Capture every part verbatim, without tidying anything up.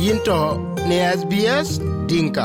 Yinto ne S B S Dinka.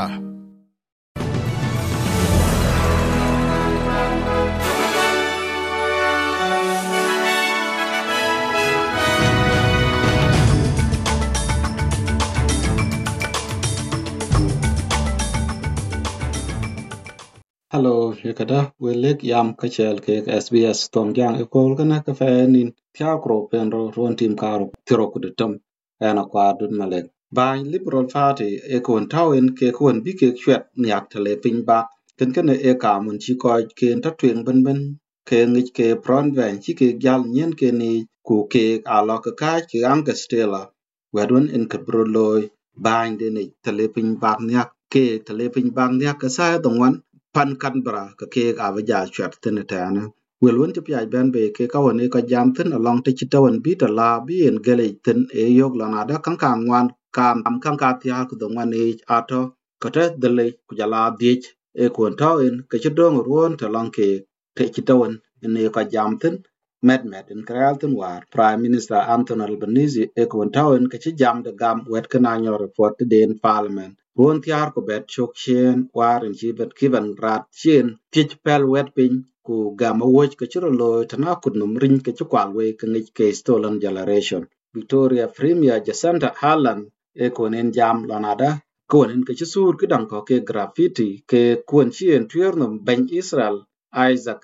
Hello, yekada welek yam kachel ke S B S tom jang ekol kana ka fanin tia kro penro ron tim karo tiro kudutum ana kwadun malek by liberal party e kon tawen ke kon bi ke chwet nyak tele pin ba ken ken e ka mun chi ko ke ta twen ben ben ke ngik ke pron ven chi ke gal nyen ke ni ku ke alo ka ka ke am ke stela wedun in ke bro loy bain de ni tele pin ba nyak ke tele pin ba nyak ka sa dongwan pan Canberra ka ke ga ba ja chat tin ta na wel won ti pi ben be ke ka woni ka jam tin along ti chitawan bi ta la bi en gele tin e yok la na da kan ka ngwan kam am kan ka ti ha ku do ngwan e ato ka te de le ku ja la di e ku ta en ka chi dong ruon ta long ke te chitawan ne ka jam tin med med in kral tin war prime minister Anthony Albanese e ku ta en ka chi jam de gam wet kana nyo report den parliament Ruon tiar ko bet chok chen war in jibet kivan rat chen tich pel wet pin ku gama woj ke chiro lo tana kudnum ring ke chukwal we ke ngich ke stolen generation. Victoria Premier Jacinta Harlan e konen jam lanada konen ke chisur kidang ko ke graffiti ke kuon chien tuernum ben Israel Isaac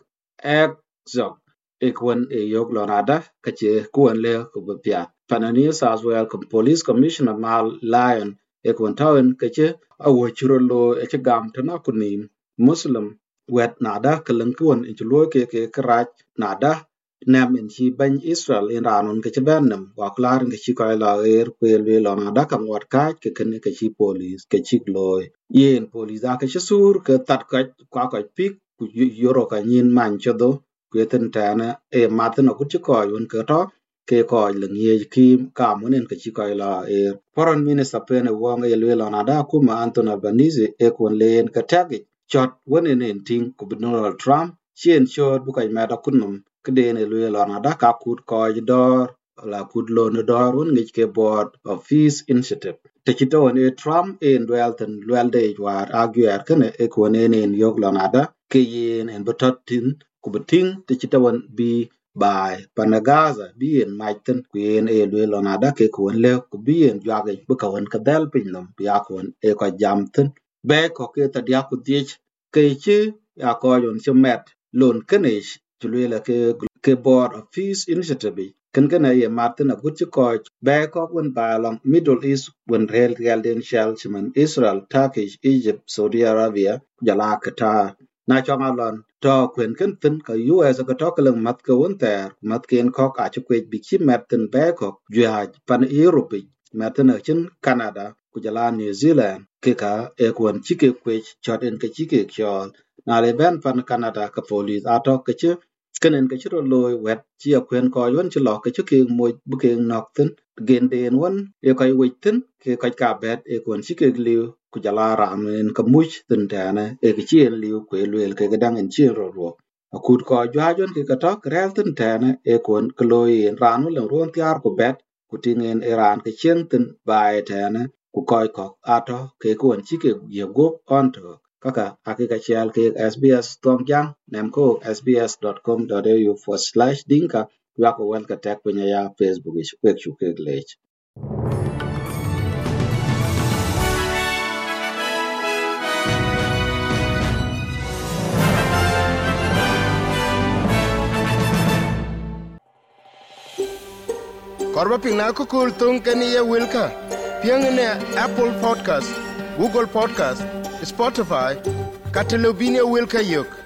Herzog e kuon e yog lanada ke che kuon le ko bepia. Panani as well com police commissioner Mal Lyon e kon tawen ke che a wo chiro lo e che gam tana kunim muslim wet nada kelen kuon in lo ke ke krach nada nam in chi ban Israel in ranon ke che benam wa klar ke chi ko la er pe le lo nada kam wat ka ke ken ke chi police ke chi loy yen police a ke sur ke tat ka kwa ka pik ku yoro ka nyin man chodo ku ten tana e matno ku chi ko yon ke to ke ko leng ye kim ka munen ke chi ko la e foreign minister pene wong ye le la nada ku ma Anthony Albanese e kon len ka tagi chot wonen en ting ku Donald Trump chien chot bu kai ma da kunum ke de ne le la nada ka kut ko dor la kut lo no dor won ngi ke board of peace initiative te chito ne Trump en welten welde war aguer kene e kon en yok la nada ke yen en betotin ku beting te chito won bi by Panagaza bien maiten kuen e lwe lonada ke kun le ku bien jage bu ka won ka dal pin nom ya kun e ko jamten be ko ke ta dia ku dich ke chi ya ko yon chumet lon kenish lwe la ke ke board of peace initiative ken ken ye martin a gut ko be ko kun ba long middle east when real real den shell chiman Israel Turkish Egypt Saudi Arabia jala Qatar na chong alon to kwen ken tin ka U S ka to kelang mat ka won ter mat ken ko ka chu kwe bi chi mat tin be ko jwa pan Europe mat na chin Canada ku jala New Zealand ke ka e kwon chi ke kwe choden ke chi ke chol na le ben pan Canada ka police ato ke chi kenen ke chiro loy wet chi kwen ko yon chi lo ke chi ke mo bu ke nok tin gen den won e kai wit tin ke ka ka bet e kwon chi ke liu ku jala ramen ka much tin tane e ke chi liu ku elwel ke gadang en chi ro ro akut ko jwajon ke ka to krel tin tane e kwon kloy ranu le ron tiar ku bet ku tingen iran ke chen tin bai tane ku koy ko ato ke kwon chi ke ye go on to kaka hakika chial ke S B S tom jang nem ko sbs.com.au forward slash dinka wako wel ka tek penya ya Facebook ich kwek chu ke lech Korba pina ko kul tung kani ye wilka. Piang ne Apple Podcast, Google Podcast, Spotify, Catalognia wilka yok.